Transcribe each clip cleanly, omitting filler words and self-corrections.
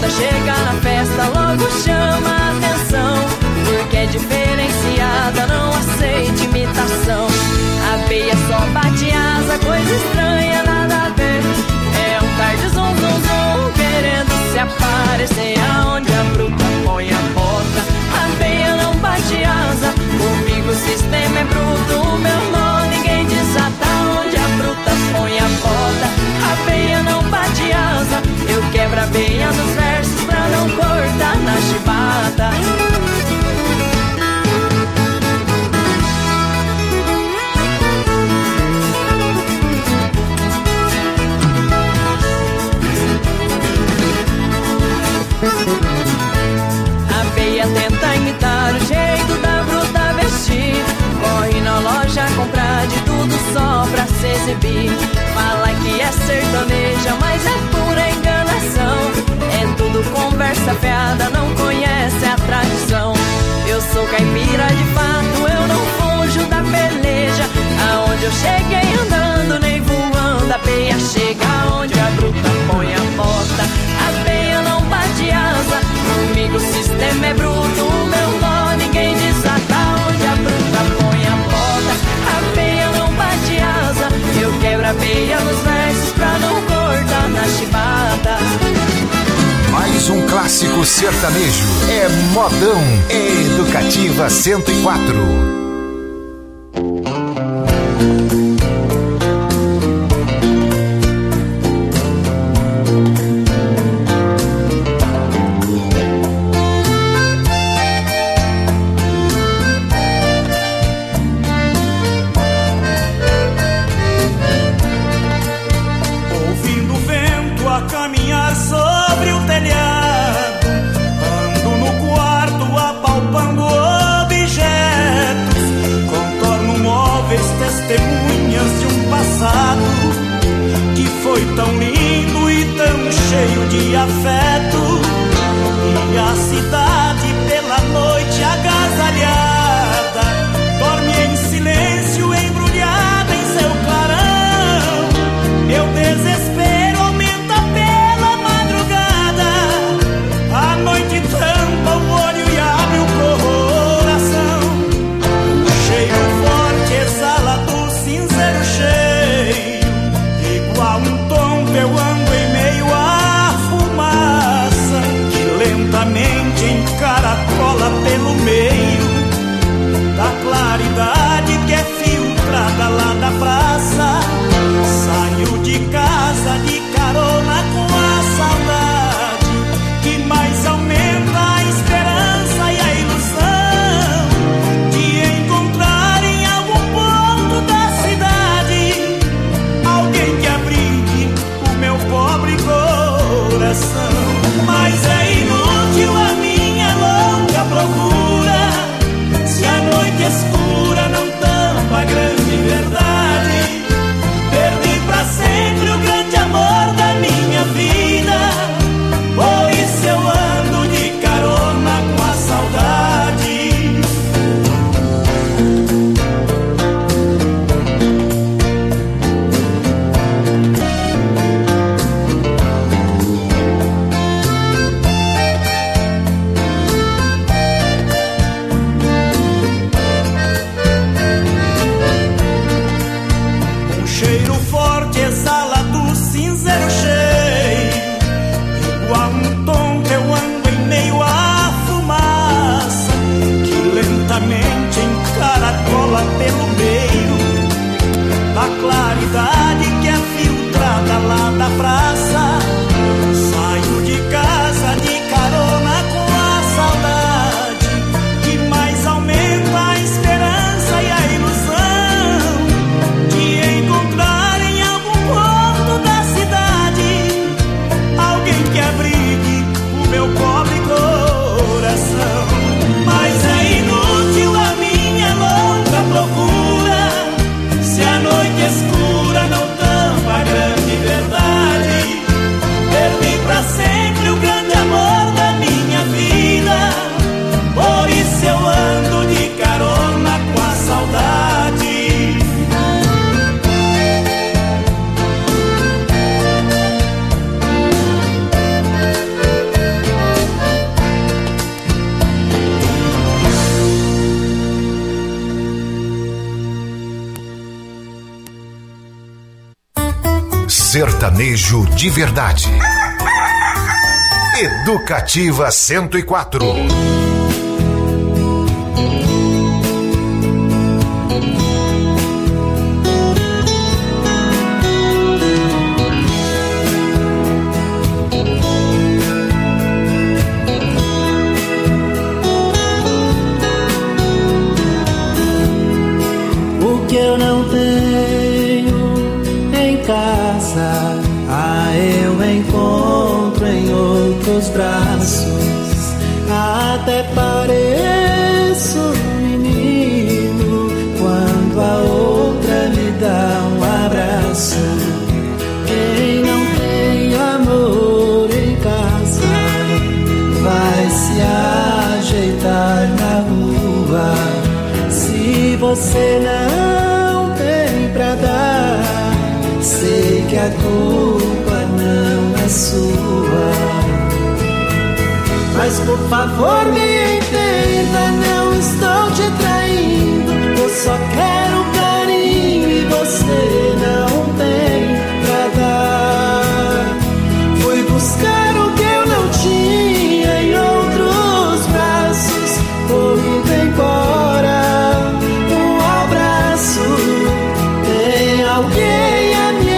garota chega na festa, logo chama a atenção, porque é diferenciada, não aceita imitação. A peia só bate asa, coisa estranha, nada a ver. É um tarde zum zum zum, querendo se aparecer. Aonde a bruta põe a bota, a peia não bate asa. Comigo o sistema é bruto, o meu nó ninguém desata. Onde a bruta põe a bota, a peia não bate asa. Eu quebro a peia nos versos pra não cortar na chibata. A peia tenta imitar o jeito da bruta vestir, corre na loja comprar de tudo só pra se exibir. Fala que é sertaneja, mas é pura enganação. É tudo conversa fiada, não conhece a tradição. Eu sou caipira de fato, eu não fujo da peleja. Aonde eu cheguei andando, nem voando, a peia chega. Onde a bruta põe a bota, a peia não bate asa. Comigo o sistema é bruto, o meu nó ninguém desata. Onde a bruta põe a bota, a peia não bate asa. Eu quebro a peia nos versos pra não cortar na chibata. Mais um clássico sertanejo, é Modão, Educativa 104. Cidade Sertanejo de verdade. Educativa 104. O que eu não tenho em casa, eu encontro em outros braços. Até pareço um menino quando a outra me dá um abraço. Quem não tem amor em casa vai se ajeitar na rua. Se você não tem pra dar, sei que a culpa não é sua. Mas por favor me entenda, não estou te traindo. Eu só quero carinho e você não tem pra dar. Fui buscar o que eu não tinha em outros braços. Tô indo embora, um abraço. Tem alguém a me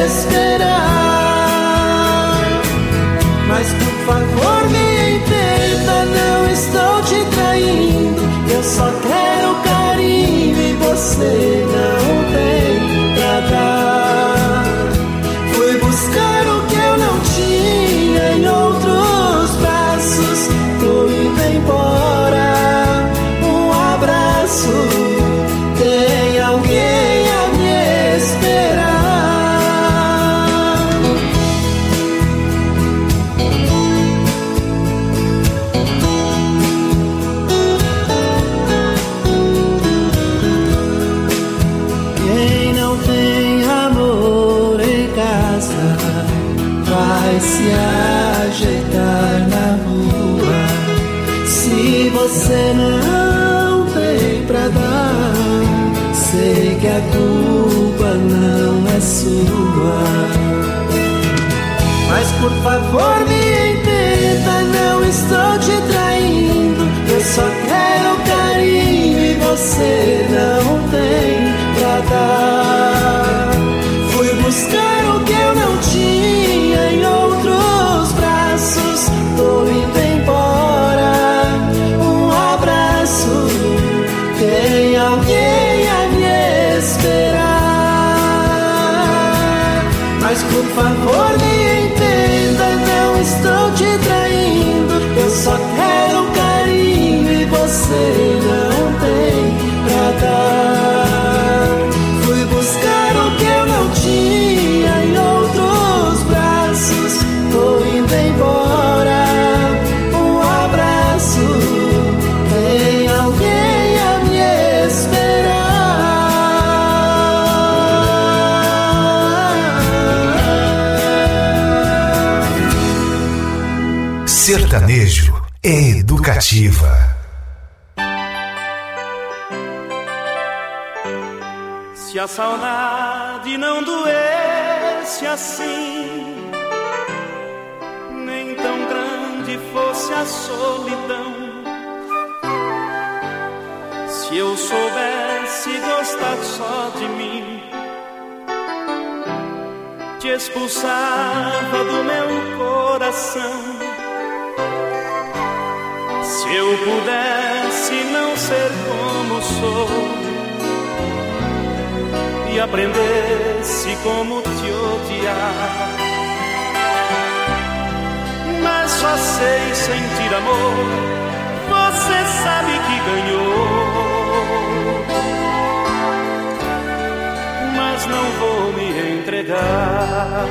esperar. Mas por favor me entenda, não estou te traindo. Eu só quero carinho e você não tem pra dar. Fui buscar o que eu não tinha em outros braços. Tô indo embora, um abraço. Tem alguém a me esperar. Quem não tem amor em casa vai se ajeitar na rua. Se você não tem pra dar, sei que a culpa não é sua. Mas por favor me entenda, não estou te traindo. Eu só quero carinho e você não tem pra dar. Fui buscar o que eu não tinha em outros braços. Tô indo embora, um abraço. Tem alguém a me esperar. Mas por favor me entenda, não estou te traindo. Eu só quero carinho e você não tem pra dar. Fui buscar o que eu não tinha em outros braços. Tô indo embora, um abraço. Tem alguém a me esperar. Sertanejo é educativa. Se a saudade não doesse assim, nem tão grande fosse a solidão, se eu soubesse gostar só de mim, te expulsava do meu coração. Se eu pudesse não ser como sou e aprendesse como te odiar, mas só sei sentir amor, você sabe que ganhou, mas não vou me entregar.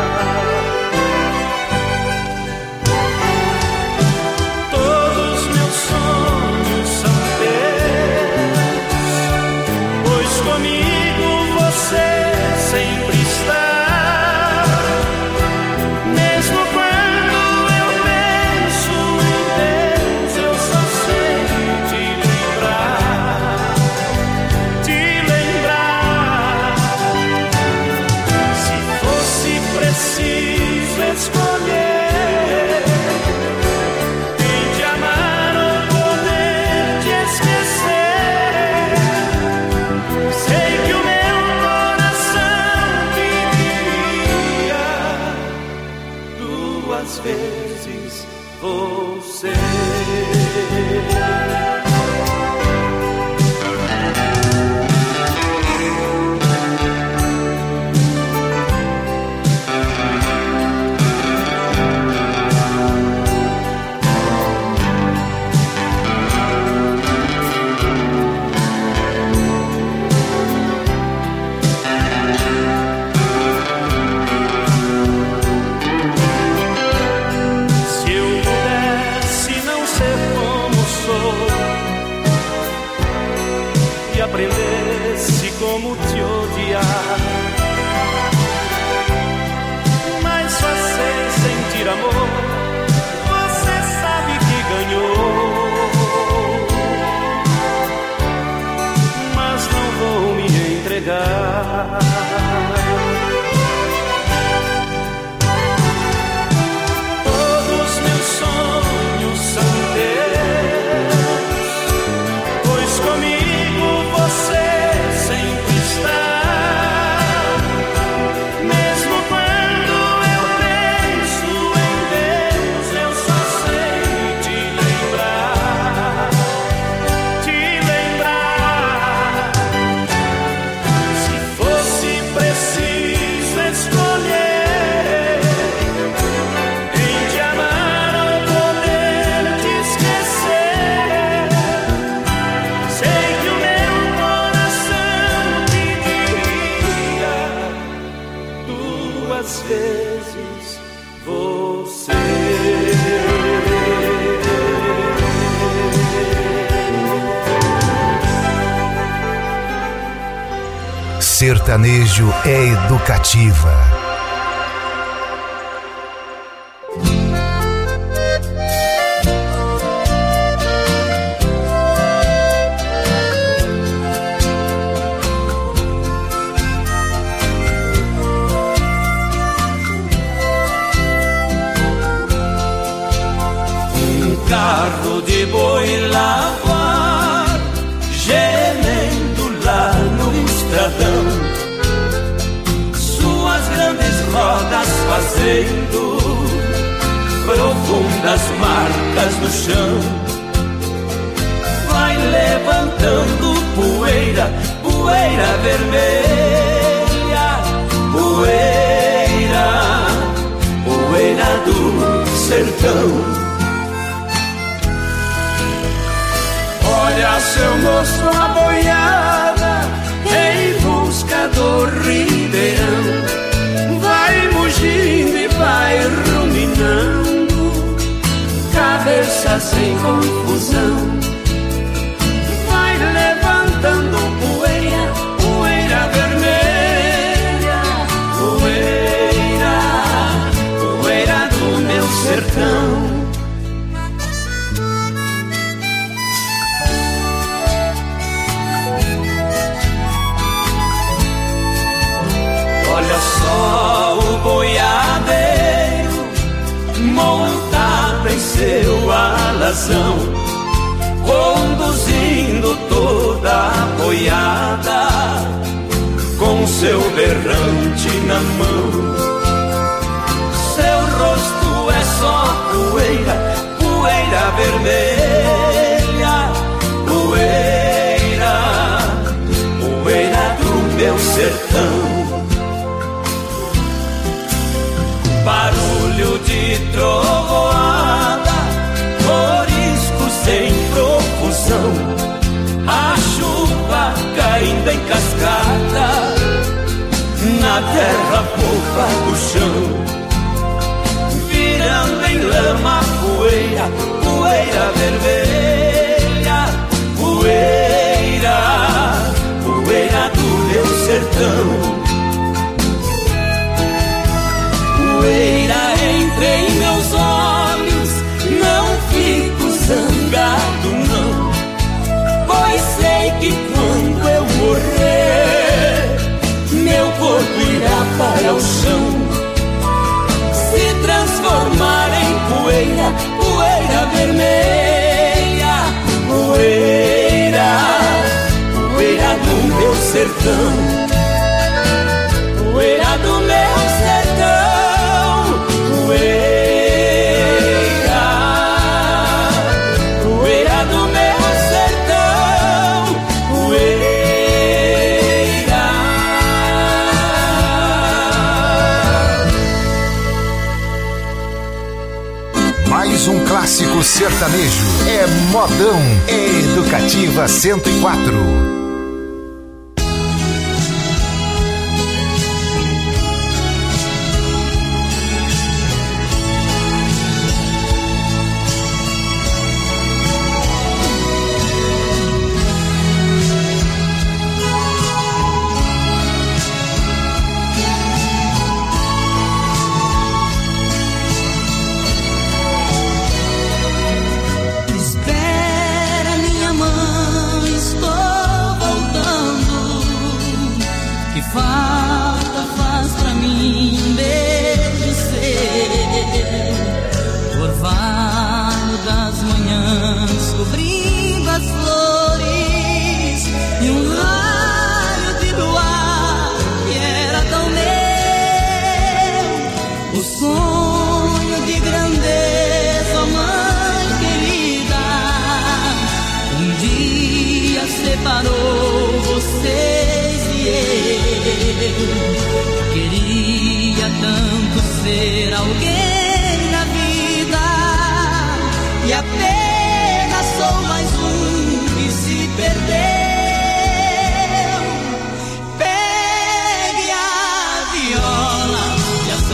Todos meus sonhos são teus, pois comigo você sempre está. Mesmo quando eu penso em Deus, eu só sei te lembrar, te lembrar. Se fosse duas vezes você. Sertanejo é educativa. Carro de boi lavar, gemendo lá no estradão, suas grandes rodas fazendo profundas marcas no chão. Vai levantando poeira, poeira vermelha, poeira, poeira do sertão. Olha, seu moço, a boiada em busca do ribeirão, vai mugindo e vai ruminando, cabeça sem confusão. Vai levantando poeira, poeira vermelha, poeira, poeira do meu sertão. Olha só o boiadeiro montado em seu alazão, conduzindo toda a boiada com seu berrante na mão. Seu rosto é só poeira, poeira vermelha, poeira, poeira do meu sertão. Barulho de trovoada, corisco sem profusão, a chuva caindo em cascata na terra fofa do chão, virando em lama poeira, poeira vermelha, poeira, poeira do meu sertão. Poeira entra em meus olhos, não fico zangado não, pois sei que quando eu morrer, meu corpo irá para o chão, se transformar em poeira, poeira vermelha, poeira, poeira do meu sertão, poeira do meu sertão. Poeira, poeira do meu sertão, poeira. Mais um clássico sertanejo. É modão, é educativa 104. Falta faz pra mim um beijo seu, orvalho das manhãs cobrindo as flores e um raio de luar que era tão meu, o sonho de grandeza, mãe querida, um dia separou vocês e eu. Queria tanto ser alguém na vida e apenas sou mais um que se perdeu. Pegue a viola e as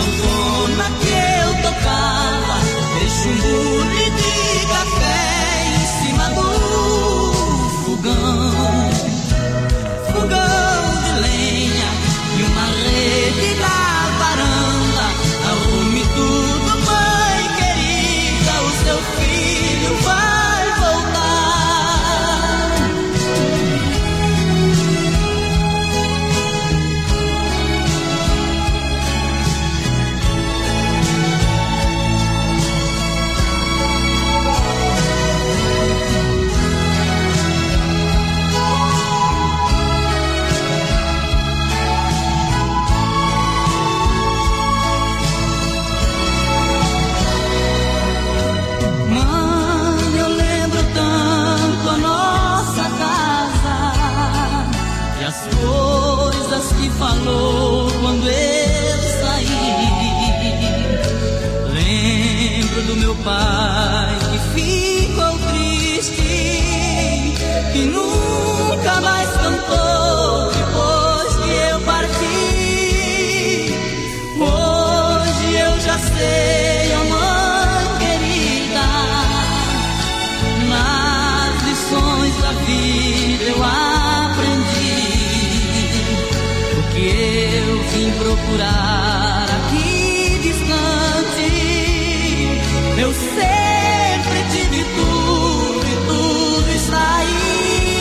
meu pai que ficou triste, que nunca mais cantou depois que eu parti. Hoje eu já sei, ó mãe querida, nas lições da vida eu aprendi o que eu vim procurar aqui distante. Eu sempre tive tudo e tudo está aí.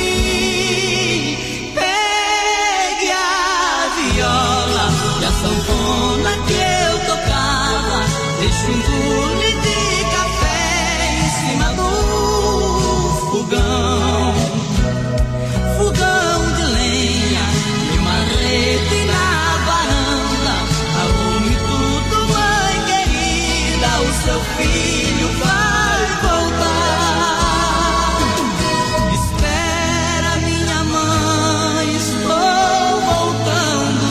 Pegue a viola e a sanfona que eu tocava, deixe um bule de café em cima do fogão, fogão de lenha e uma rede na varanda. Arrume tudo, mãe querida, o seu filho vai voltar. Espera, minha mãe, estou voltando.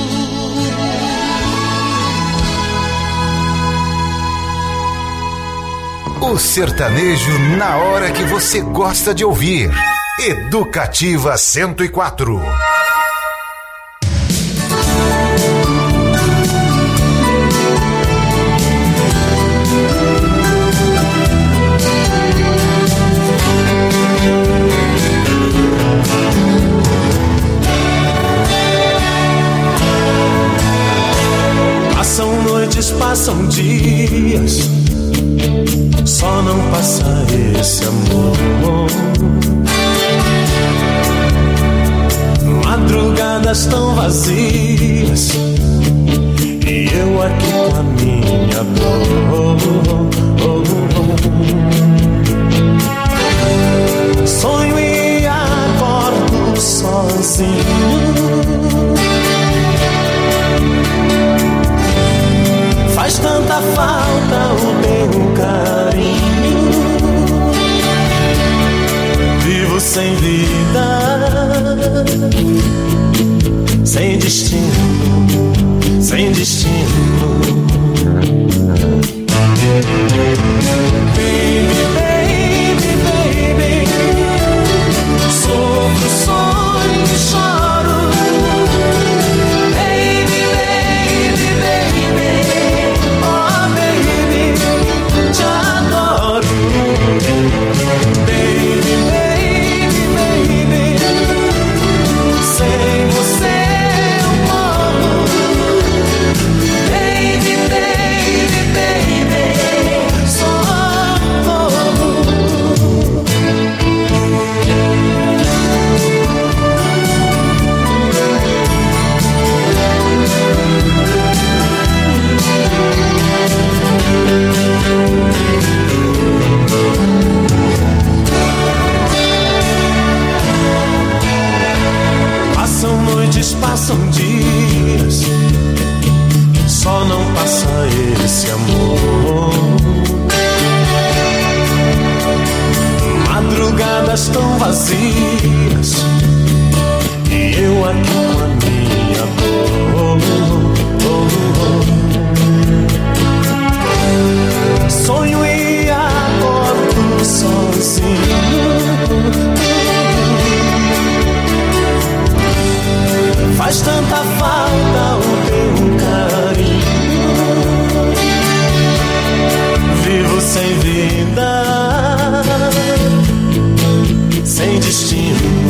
O sertanejo na hora que você gosta de ouvir. Educativa 104. Passam noites, passam dias, só não passa esse amor. Madrugadas tão vazias e eu aqui com a minha dor. Sonho e acordo sozinho. Faz tanta falta o teu carinho. Vivo sem vida, sem destino, sem destino. Baby, baby, baby, sofro, sonho e choro. Baby, baby, baby, oh baby, te adoro. Baby, baby, baby, sem você eu morro. Baby, baby, baby, só morro. Passam noites, passam dias, só não passa esse amor. Madrugadas tão vazias e eu aqui com a minha dor. Sonho e acordo sozinho. Faz tanta falta o teu carinho. Vivo sem vida, sem destino,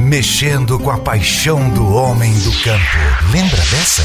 mexendo com a paixão do homem do campo. Lembra dessa?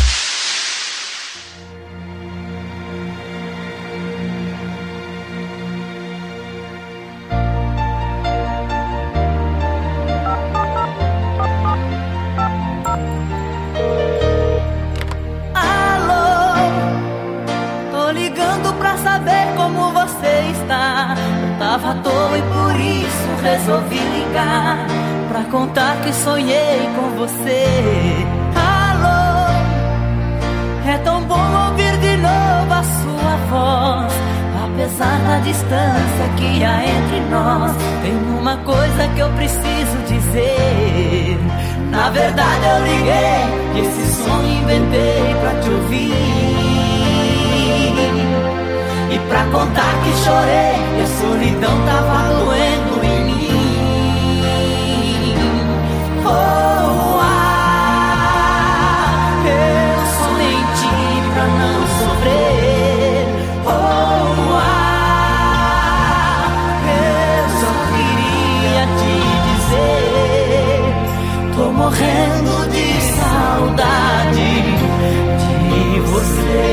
Resolvi ligar pra contar que sonhei com você. Alô, é tão bom ouvir de novo a sua voz. Apesar da distância que há entre nós, tem uma coisa que eu preciso dizer. Na verdade eu liguei e esse sonho inventei pra te ouvir e pra contar que chorei e a solidão tava doendo em mim. Oh, eu sonhei em ti pra não sofrer. Oh, eu só queria te dizer, tô morrendo de saudade de você.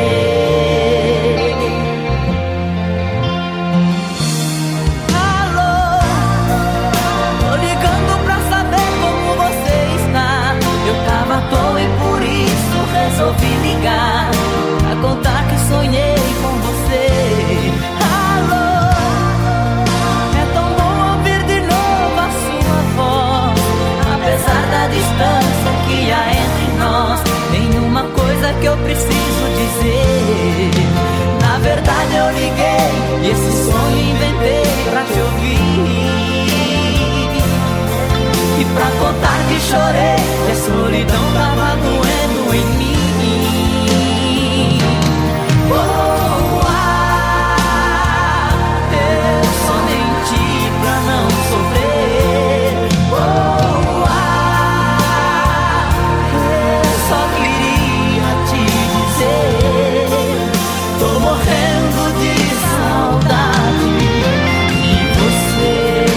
Resolvi ligar pra contar que sonhei com você. Alô, é tão bom ouvir de novo a sua voz. Apesar da distância que há entre nós, tem uma coisa que eu preciso dizer. Na verdade eu liguei e esse sonho inventei pra te ouvir e pra contar que chorei e a solidão tava doendo em mim. Eu sonhei em ti pra não sofrer. Eu só queria te dizer, tô morrendo de saudade de você.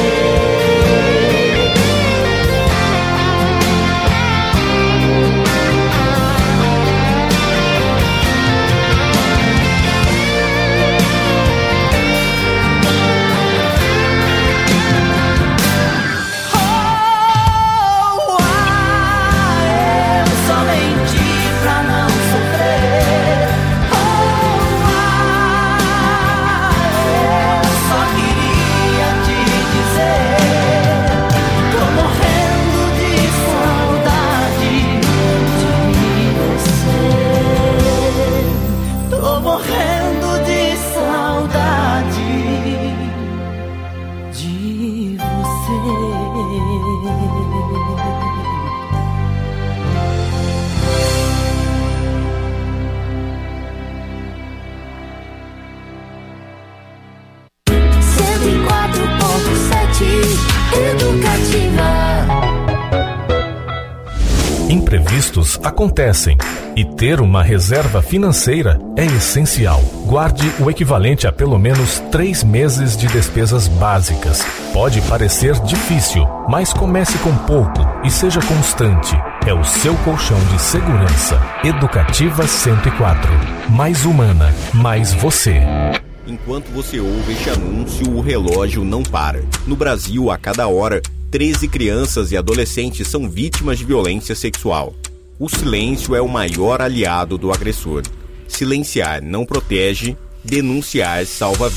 Imprevistos acontecem e ter uma reserva financeira é essencial. Guarde o equivalente a pelo menos 3 meses de despesas básicas. Pode parecer difícil, mas comece com pouco e seja constante. É o seu colchão de segurança. Educativa 104. Mais humana, mais você. Enquanto você ouve este anúncio, o relógio não para. No Brasil, a cada hora, 13 crianças e adolescentes são vítimas de violência sexual. O silêncio é o maior aliado do agressor. Silenciar não protege, denunciar salva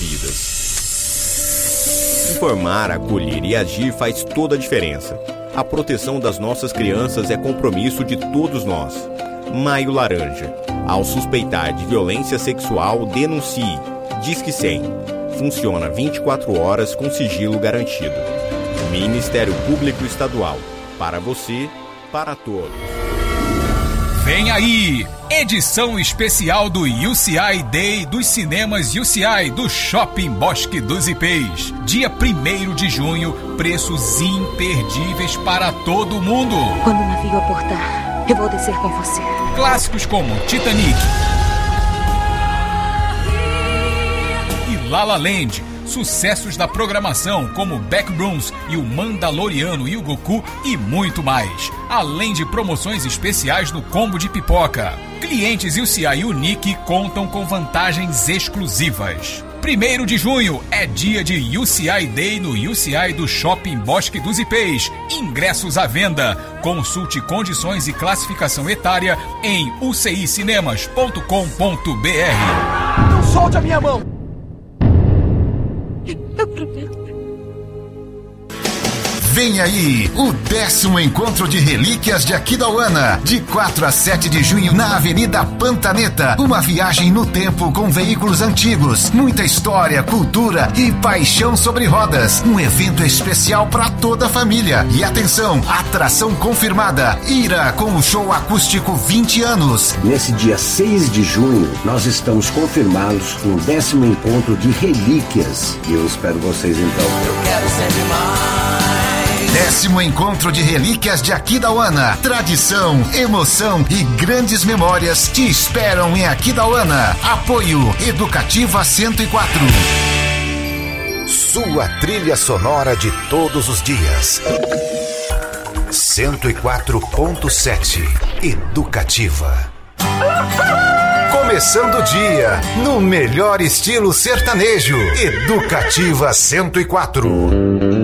vidas. Informar, acolher e agir faz toda a diferença. A proteção das nossas crianças é compromisso de todos nós. Maio Laranja. Ao suspeitar de violência sexual, denuncie. Disque 100. Funciona 24 horas com sigilo garantido. Ministério Público Estadual. Para você, para todos. Vem aí! Edição especial do UCI Day dos cinemas UCI do Shopping Bosque dos Ipês. Dia 1º de junho, preços imperdíveis para todo mundo. Quando o navio aportar, eu vou descer com você. Clássicos como Titanic e La La Land, sucessos da programação como Backrooms e o Mandaloriano e o Goku e muito mais, além de promoções especiais no combo de pipoca. Clientes UCI Unique contam com vantagens exclusivas. 1º de junho é dia de UCI Day no UCI do Shopping Bosque dos Ipês. Ingressos à venda. Consulte condições e classificação etária em ucicinemas.com.br. Não solte a minha mão! Eu prometo. Vem aí o 10º Encontro de Relíquias de Aquidauana, de 4 a 7 de junho na Avenida Pantaneta. Uma viagem no tempo com veículos antigos, muita história, cultura e paixão sobre rodas. Um evento especial para toda a família. E atenção, atração confirmada, Ira com o show acústico 20 anos. Nesse dia 6 de junho, nós estamos confirmados no 10º Encontro de Relíquias. E eu espero vocês então. Eu quero sempre mais. 10º Encontro de Relíquias de Aquidauana. Tradição, emoção e grandes memórias te esperam em Aquidauana. Apoio Educativa 104. Sua trilha sonora de todos os dias. 104.7 Educativa. Começando o dia no melhor estilo sertanejo. Educativa 104.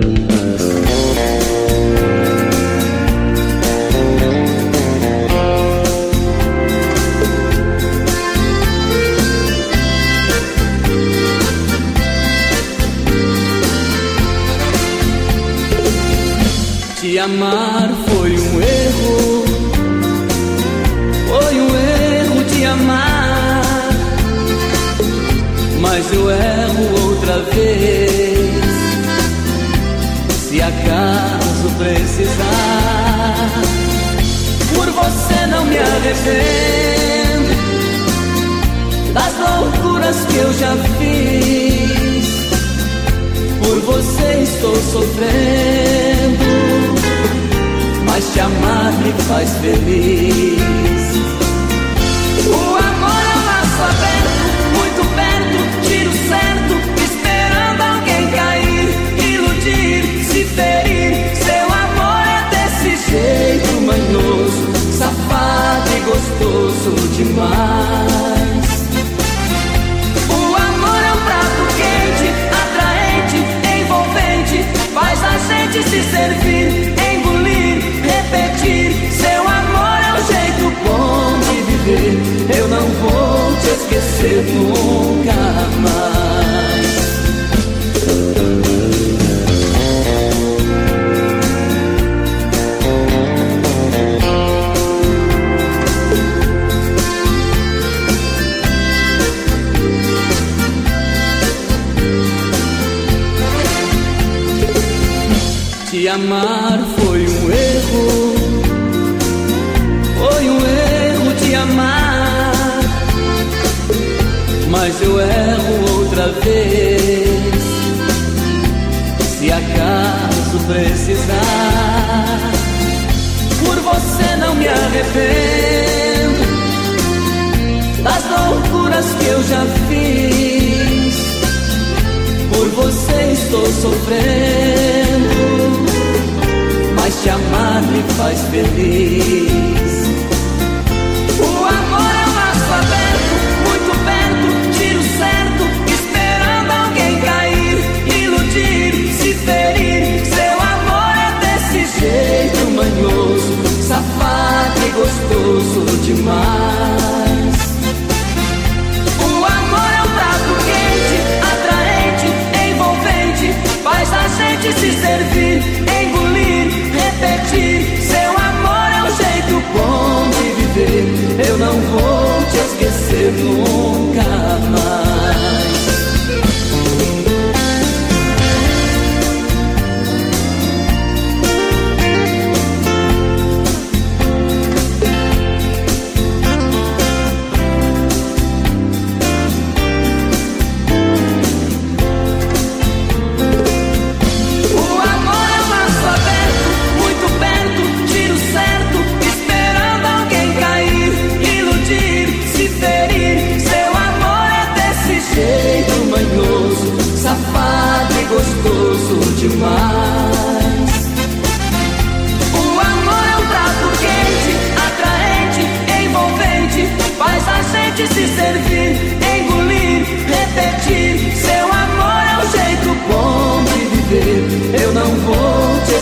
Te amar foi um erro, foi um erro te amar, mas eu erro outra vez, se acaso precisar. Por você não me arrependo das loucuras que eu já fiz, por você estou sofrendo, mas te amar me faz feliz. O amor é um laço aberto, muito perto, tiro certo, esperando alguém cair, iludir, se ferir. Seu amor é desse jeito manhoso, safado e gostoso demais. O amor é um prato quente, atraente, envolvente, faz a gente se servir, engolir, repetir. Seu amor é um jeito bom de viver, eu não vou te esquecer nunca mais. Te amar foi um erro, foi um erro te amar, mas eu erro outra vez, se acaso precisar. Por você não me arrependo das loucuras que eu já fiz, por você estou sofrendo, mas te amar me faz feliz. O amor é um laço aberto, muito perto, tiro certo, esperando alguém cair, iludir, se ferir. Seu amor é desse jeito manhoso, safado e gostoso demais. O amor é um prato quente, atraente, envolvente, faz a gente se servir, engolir, repetir. Seu amor é um jeito bom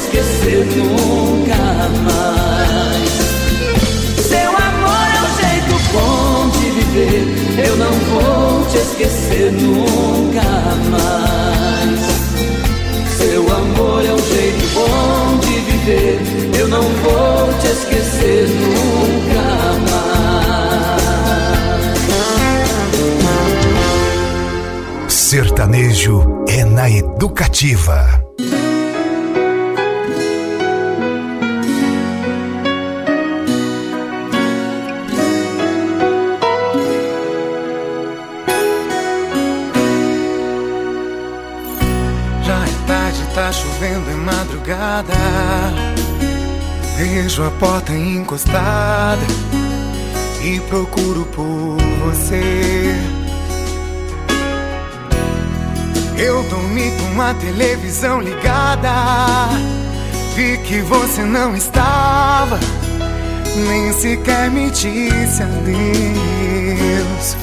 esquecer nunca mais. Seu amor é um jeito bom de viver, eu não vou te esquecer nunca mais. Seu amor é um jeito bom de viver, eu não vou te esquecer nunca mais. Sertanejo é na Educativa. Tá chovendo, é madrugada. Vejo a porta encostada e procuro por você. Eu dormi com a televisão ligada, vi que você não estava, nem sequer me disse adeus.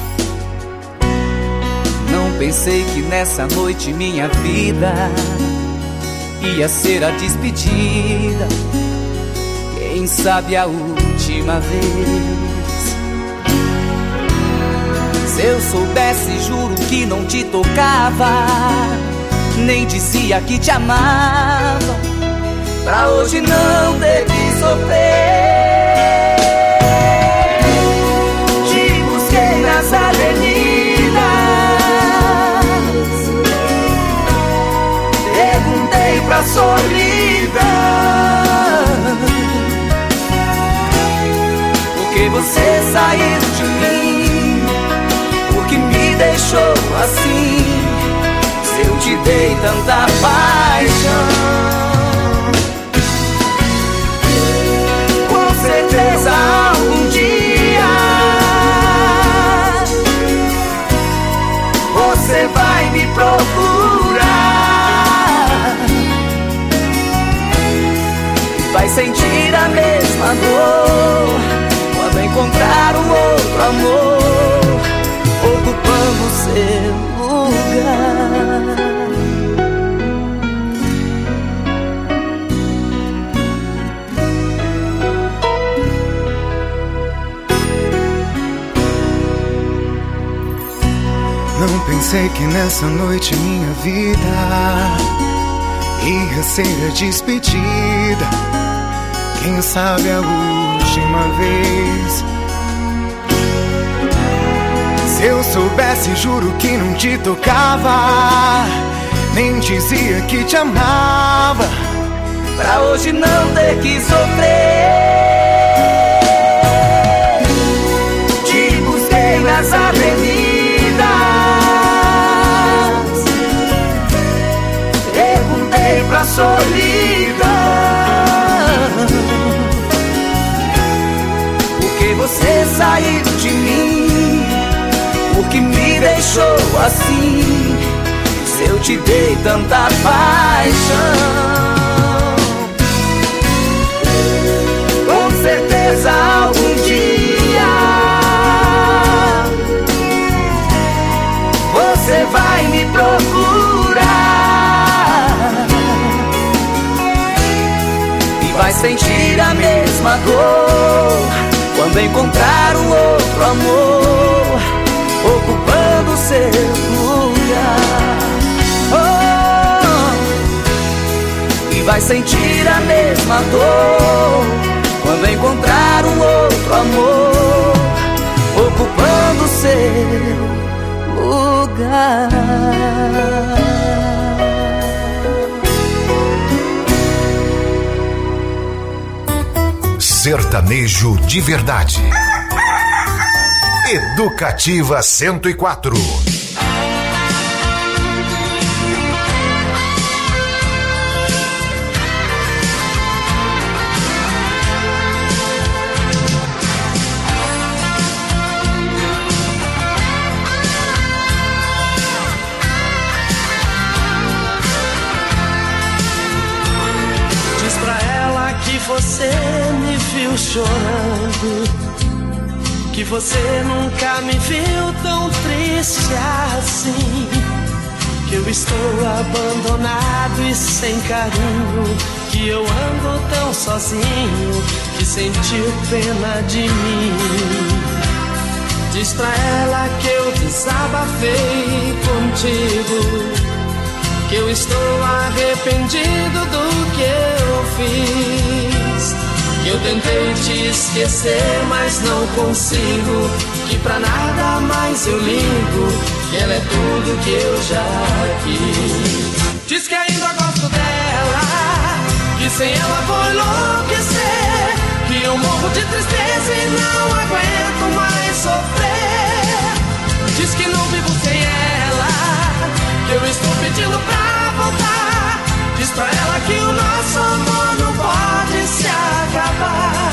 Não pensei que nessa noite minha vida ia ser a despedida, quem sabe a última vez. Se eu soubesse, juro que não te tocava, nem dizia que te amava, pra hoje não ter que sofrer. Te busquei nas avenidas, perguntei pra solidão, por que você saiu de mim, por que me deixou assim, se eu te dei tanta paixão. Com certeza algum dia você vai me procurar, vai sentir a mesma dor quando encontrar um outro amor ocupando seu lugar. Não pensei que nessa noite minha vida ia ser a despedida, quem sabe a última vez. Se eu soubesse, juro que não te tocava, nem dizia que te amava, pra hoje não ter que sofrer. Te busquei nas avenidas, perguntei pra solidão, por que você saiu de mim, por que me deixou assim, se eu te dei tanta paixão. Com certeza algum dia você vai me procurar e vai sentir a mesma dor quando encontrar um outro amor ocupando seu lugar. Oh, e vai sentir a mesma dor quando encontrar um outro amor ocupando seu lugar. Sertanejo de verdade. Educativa 104. Diz pra ela que você me viu chorando, que você nunca me viu tão triste assim. que eu estou abandonado e sem carinho, que eu ando tão sozinho, que sentiu pena de mim. Diz pra ela que eu desabafei contigo, que eu estou arrependido do que eu fiz, que eu tentei te esquecer, mas não consigo, que pra nada mais eu ligo, que ela é tudo que eu já quis. Diz que ainda gosto dela, que sem ela vou enlouquecer, que eu morro de tristeza e não aguento mais sofrer. Diz que não vivo sem ela, que eu estou pedindo pra voltar. Diz pra ela que o nosso amor não pode se acabar.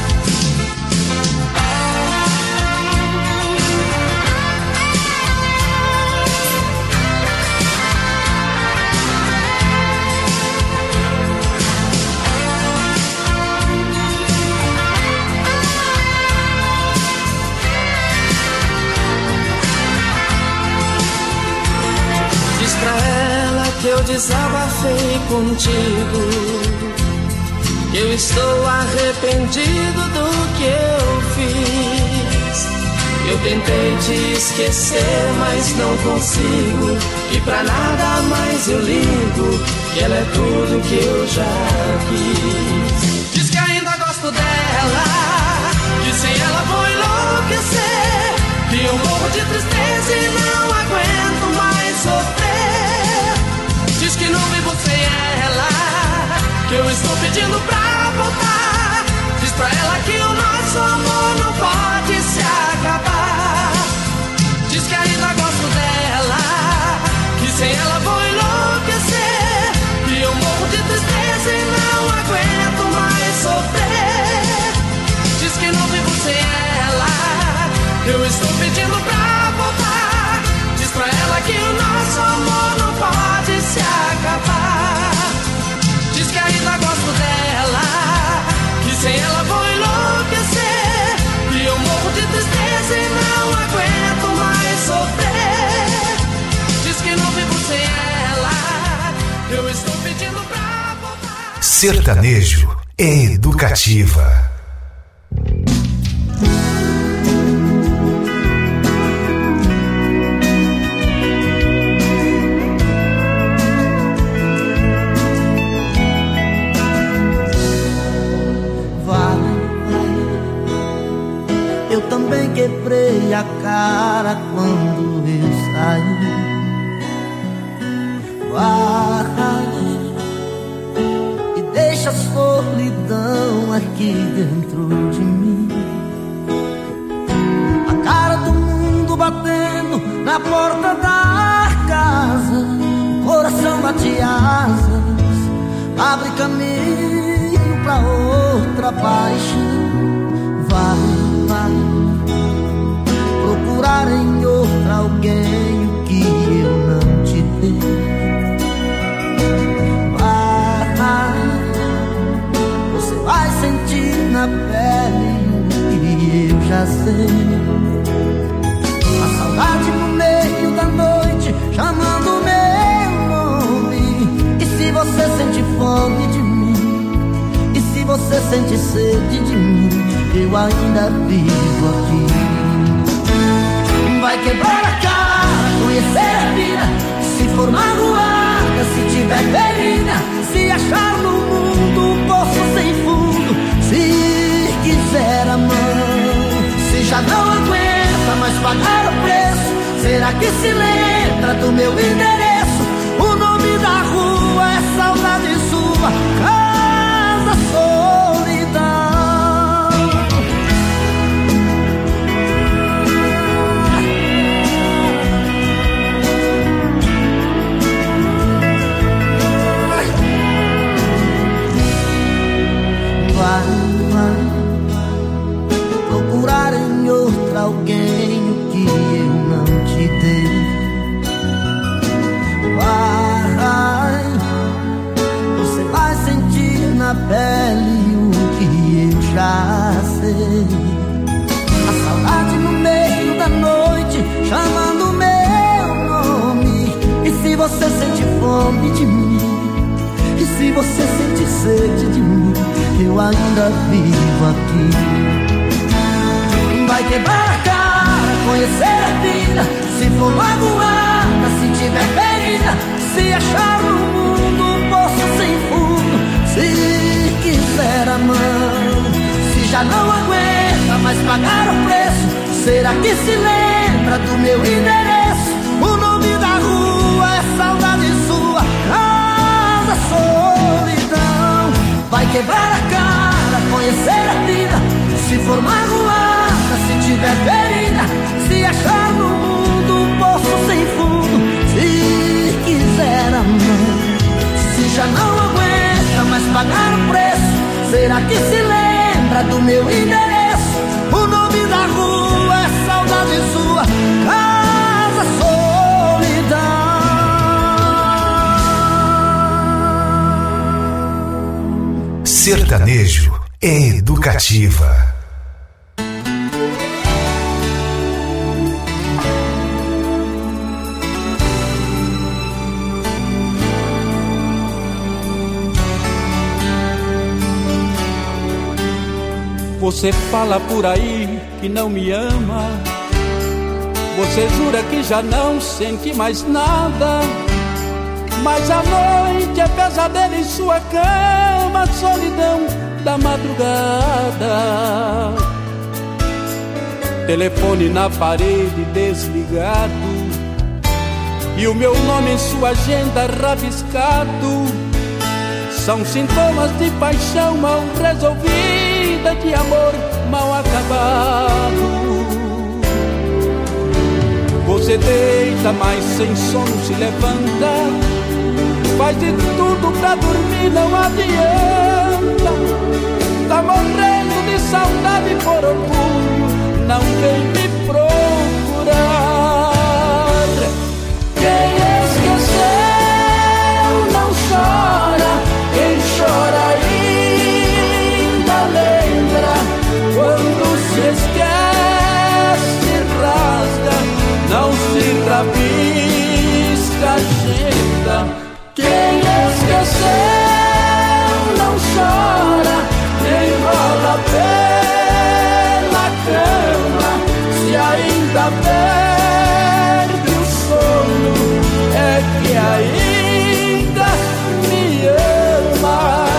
Diz pra ela que eu desabafei contigo, que eu estou arrependido do que eu fiz. Eu tentei te esquecer, mas não consigo, e pra nada mais eu ligo, que ela é tudo que eu já quis. Diz que ainda gosto dela, que sem ela vou enlouquecer, que eu morro de tristeza e não aguento mais sofrer. Diz que não vivo sem ela, que eu estou pedindo pra voltar. Diz pra ela que o nosso amor não pode se acabar. Diz que ainda gosto dela, que sem ela vou enlouquecer, que eu morro de tristeza e não aguento mais sofrer. Diz que não vivo sem ela, eu estou pedindo pra voltar. Diz pra ela que o nosso amor não pode se acabar. Diz que ainda gosto dela, que sem ela vou enlouquecer, que eu morro de tristeza e não aguento mais sofrer. Diz que não vivo sem ela, eu estou pedindo pra voltar. Sertanejo é educativa. Também quebrei a cara quando eu saí. Vai e deixa a solidão aqui dentro de mim. A cara do mundo batendo na porta da casa, o coração bate asas, abre caminho pra outra paixão. Vai procurar em outra alguém o que eu não te dei. Você vai sentir na pele o que eu já sei. A saudade no meio da noite chamando meu nome. E se você sente fome de mim, e se você sente sede de mim, eu ainda vivo aqui. Vai quebrar a cara, conhecer a vida, se for magoada, se tiver ferida, se achar no mundo um poço sem fundo, se quiser a mão, se já não aguenta mais pagar o preço, será que se lembra do meu endereço? O nome da rua é saudade sua, Casa Solidão. Procurar em outra alguém o que eu não te dei. Se você sente sede de mim, eu ainda vivo aqui. Vai quebrar a cara, conhecer a vida. Se for magoada, se tiver ferida, se achar no mundo um poço sem fundo, se quiser a mão, se já não aguenta mais pagar o preço, será que se lembra do meu endereço? O nome da rua é saudade sua, casa, solidão. Vai quebrar a cara, conhecer a vida. Se for magoada, se tiver ferida, se achar no mundo um poço sem fundo, se quiser a mão, se já não aguenta mais pagar o preço, será que se lembra do meu endereço? O nome da rua é saudade sua, casa, solidão. Sertanejo é educativa. Você fala por aí que não me ama. Você jura que já não sente mais nada. Mas a noite é pesadelo em sua cama, solidão da madrugada. Telefone na parede desligado e o meu nome em sua agenda rabiscado. São sintomas de paixão mal resolvida, de amor mal acabado. Você deita, mas sem sono se levanta. Faz de tudo pra dormir, não adianta. Tá morrendo de saudade por orgulho, não vem me procurar. Quem esqueceu não chora, quem chora ainda lembra. Quando se esquece, rasga, não se rabisca a agenda. Quem esqueceu não chora, nem rola pela cama. Se ainda perde o sono, é que ainda me ama.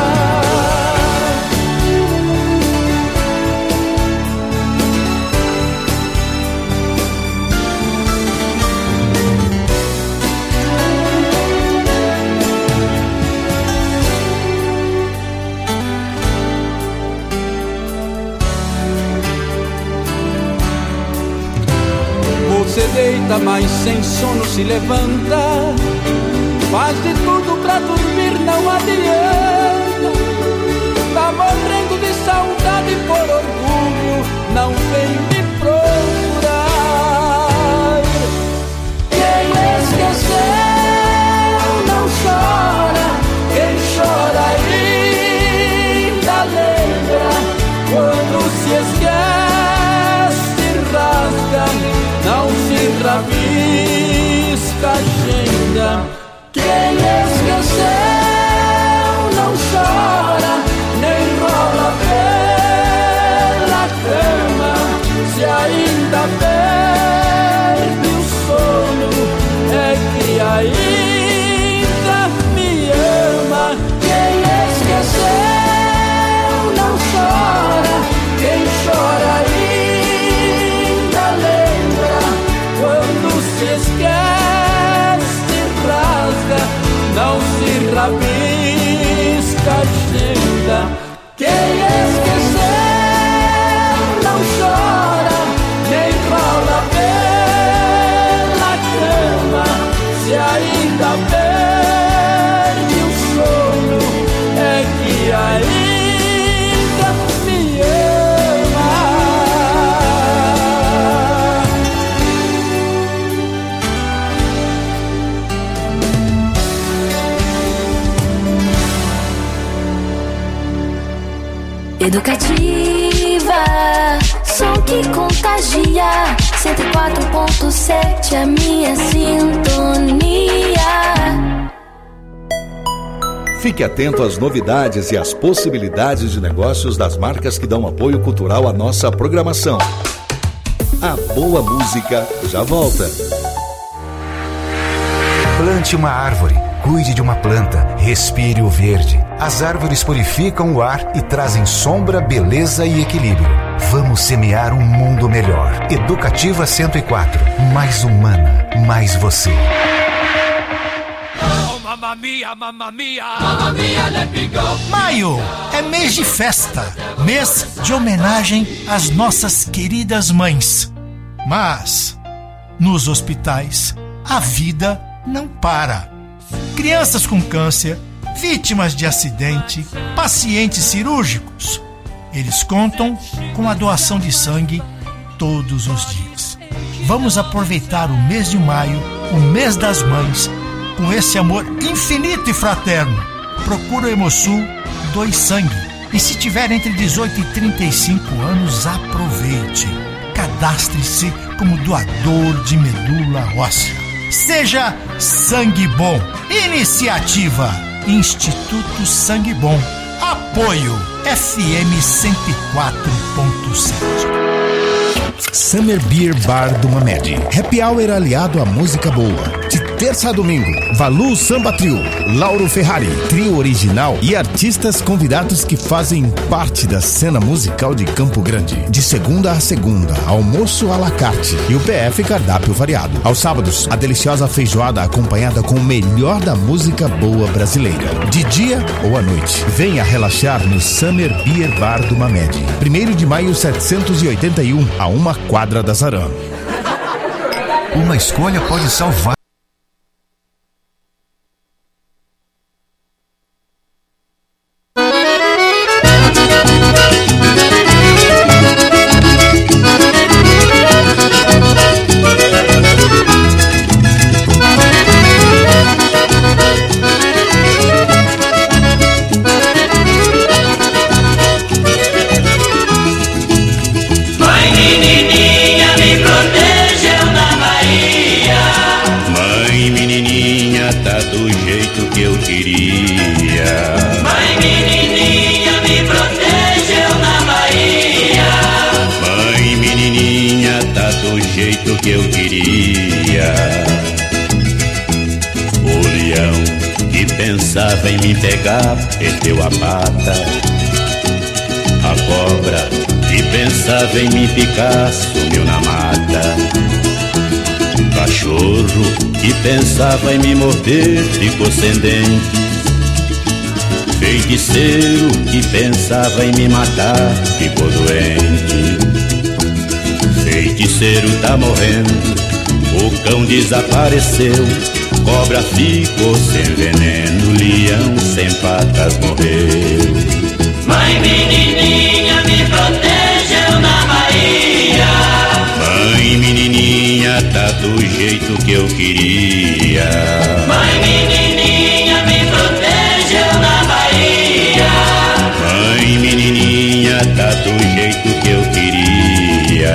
Você deita, mas sem sono se levanta. Faz de tudo pra dormir, não adianta. Tá morrendo de saudade por orgulho, não vem me procurar. Quem esqueceu não chora, quem chora ainda lembra. Quando se esquece, rasga, não se rabisca a agenda. Quem esqueceu não chora, nem rola pela cama. Se ainda perde o sono, é que ainda me ama. Quem esqueceu não chora, quem chora ainda lembra. Quando se esquece, rasga, não se rabisca a agenda. Quem esqueceu não chora, nem rola pela cama. Se ainda perde o sono, é que ainda me ama. Educativa, som que contagia. 104.7 a minha sintonia. Fique atento às novidades e às possibilidades de negócios das marcas que dão apoio cultural à nossa programação. A boa música já volta. Plante uma árvore, cuide de uma planta, respire o verde. As árvores purificam o ar e trazem sombra, beleza e equilíbrio. Vamos semear um mundo melhor. Educativa 104, mais humana, mais você. Mamma mia, mamma mia, mamma mia, let me go. Maio é mês de festa, mês de homenagem às nossas queridas mães. Mas, nos hospitais, a vida não para. Crianças com câncer, vítimas de acidente, pacientes cirúrgicos. Eles contam com a doação de sangue todos os dias. Vamos aproveitar o mês de maio, o mês das mães, com esse amor infinito e fraterno. Procura o Hemosul, doe sangue. E se tiver entre 18 e 35 anos, aproveite. Cadastre-se como doador de medula óssea. Seja Sangue Bom. Iniciativa Instituto Sangue Bom. Apoio FM 104.7. Summer Beer Bar do Mamed. Happy Hour aliado à música boa. De terça a domingo, Valu Samba Trio, Lauro Ferrari, trio original e artistas convidados que fazem parte da cena musical de Campo Grande. De segunda a segunda, almoço à la carte e o PF cardápio variado. Aos sábados, a deliciosa feijoada acompanhada com o melhor da música boa brasileira. De dia ou à noite, venha relaxar no Summer Beer Bar do Mamed. 1º de maio 781, a 1 quadra da Zaran. Uma escolha pode salvar. Vem me pegar, perdeu a pata. A cobra que pensava em me picar, sumiu na mata. O cachorro que pensava em me morder, ficou sem dente. Feiticeiro que pensava em me matar, ficou doente. Feiticeiro tá morrendo, o cão desapareceu. Cobra ficou sem veneno, leão sem patas morreu. Mãe menininha me protegeu na Bahia. Mãe menininha tá do jeito que eu queria. Mãe menininha me protegeu na Bahia. Mãe menininha tá do jeito que eu queria.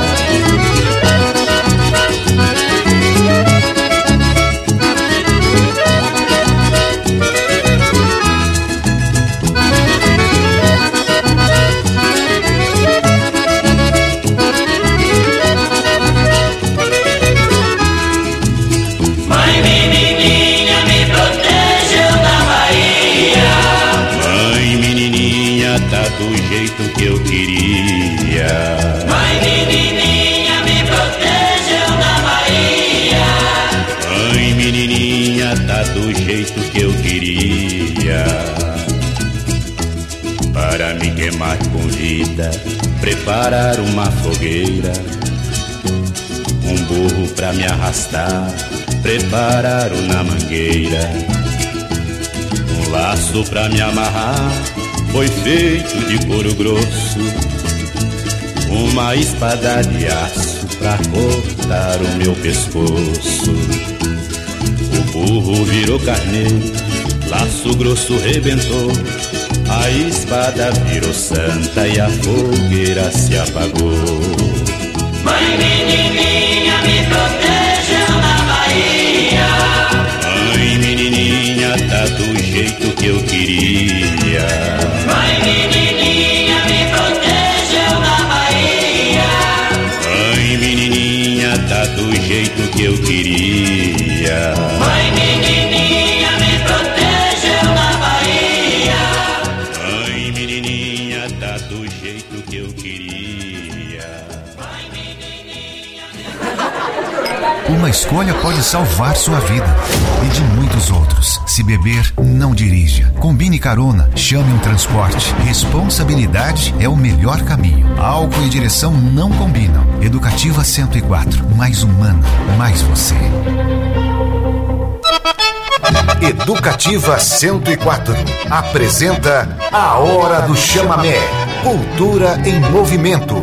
Do jeito que eu queria. Mãe menininha me protegeu na Bahia. Mãe menininha tá do jeito que eu queria. Para me queimar com vida, preparar uma fogueira. Um burro pra me arrastar, prepararam na mangueira. Um laço pra me amarrar, foi feito de couro grosso. Uma espada de aço pra cortar o meu pescoço. O burro virou carneiro, laço grosso rebentou. A espada virou santa e a fogueira se apagou. Mãe menininha me protegeu na Bahia. Mãe menininha tá tá do jeito que eu queria. Mãe menininha, me protegeu na Bahia. Mãe menininha, tá do jeito que eu queria. Mãe menininha, me protegeu na Bahia. Mãe menininha, tá do jeito que eu queria. Uma escolha pode salvar sua vida e de muitos outros. Se beber, não dirija. Combine carona, chame um transporte. Responsabilidade é o melhor caminho. Álcool e direção não combinam. Educativa 104, mais humana, mais você. Educativa 104 apresenta A Hora do Chamamé. Cultura em movimento.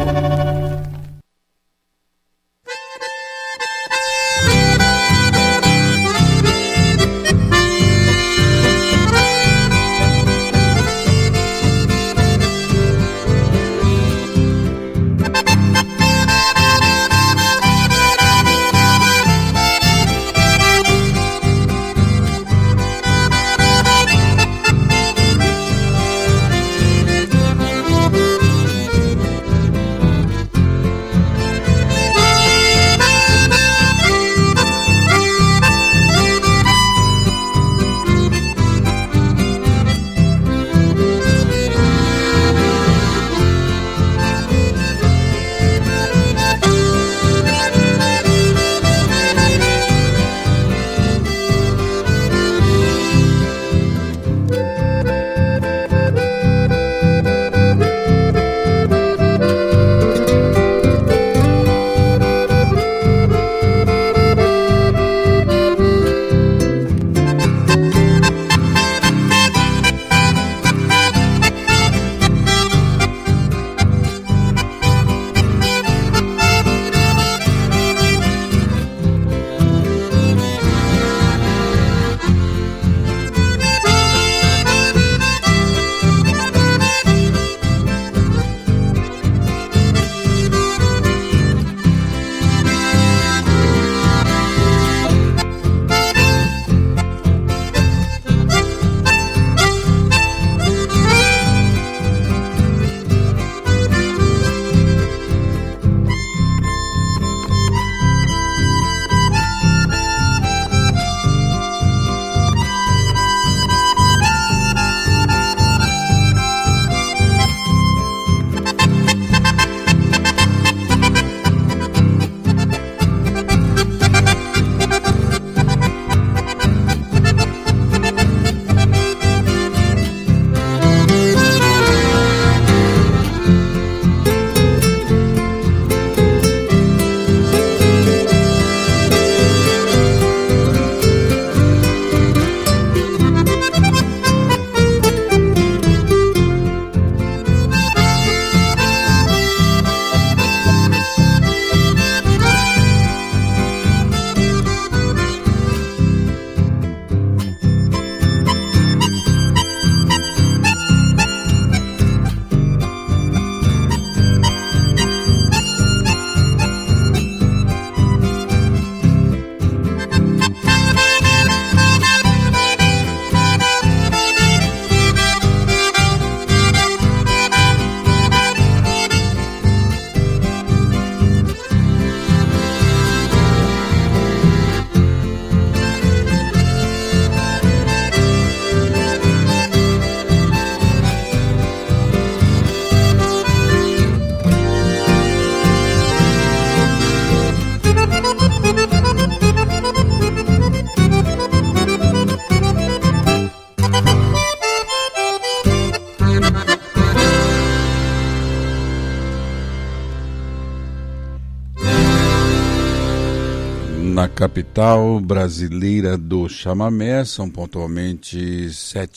Na capital brasileira do chamamé, são pontualmente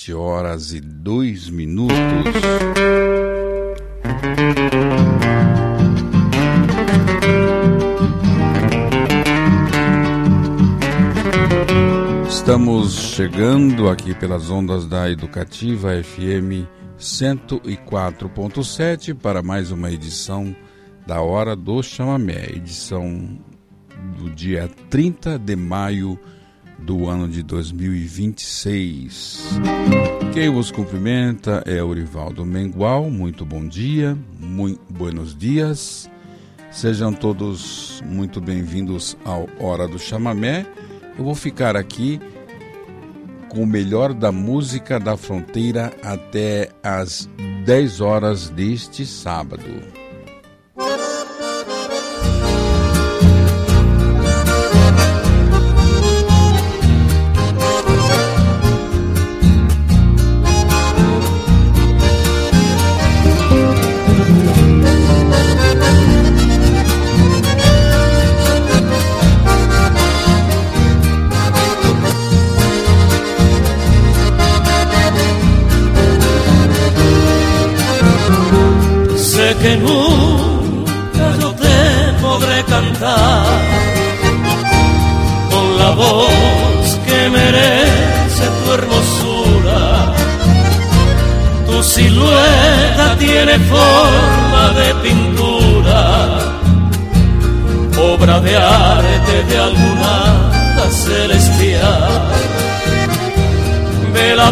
7h02. Estamos chegando aqui pelas ondas da Educativa FM 104.7 para mais uma edição da Hora do Chamamé, edição do dia 30 de maio do ano de 2026. Quem vos cumprimenta é Eurivaldo Mengual. Muito bom dia, muito buenos dias. Sejam todos muito bem-vindos ao Hora do Chamamé. Eu vou ficar aqui com o melhor da música da fronteira até às 10 horas deste sábado. Que nunca yo te podré cantar con la voz que merece tu hermosura. Tu silueta tiene forma de pintura, obra de arte de alguna celestial. Vela